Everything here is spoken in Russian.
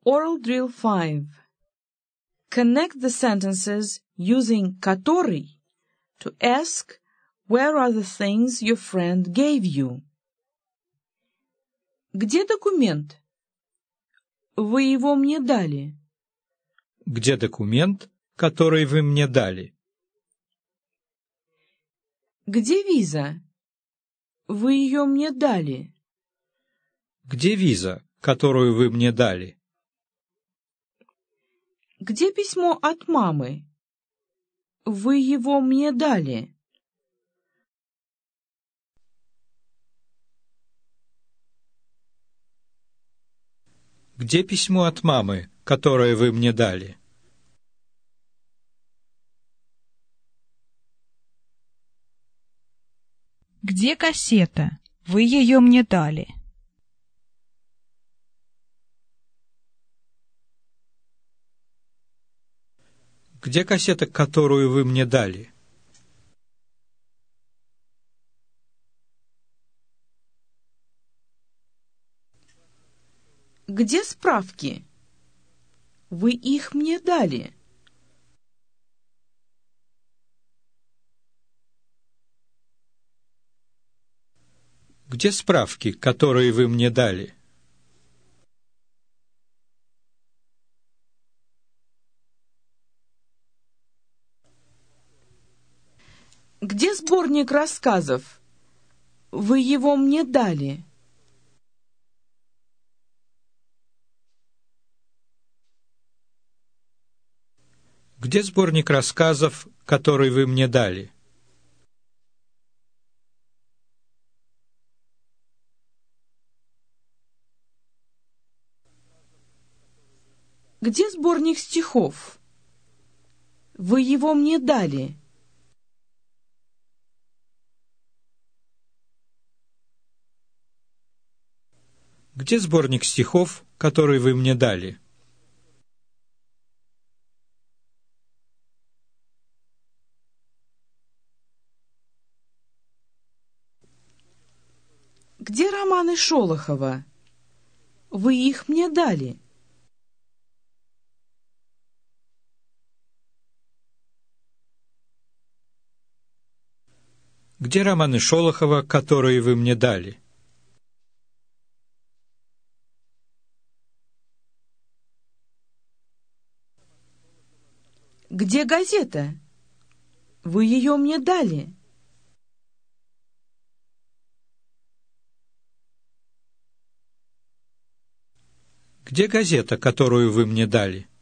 Oral Drill 5. Connect the sentences using который to ask where are the things your friend gave you. Где документ? Вы его мне дали. Где документ, который вы мне дали? Где виза? Вы ее мне дали. Где виза, которую вы мне дали? Где письмо от мамы? Вы его мне дали. Где письмо от мамы, которое вы мне дали? Где кассета? Вы ее мне дали. Где кассета, которую вы мне дали? Где справки? Вы их мне дали. Где справки, которые вы мне дали? Где сборник рассказов? Вы его мне дали. Где сборник рассказов, который вы мне дали? Где сборник стихов? Вы его мне дали. Где сборник стихов, который вы мне дали? Где романы Шолохова? Вы их мне дали. Где романы Шолохова, которые вы мне дали? Где газета? Вы ее мне дали. Где газета, которую вы мне дали?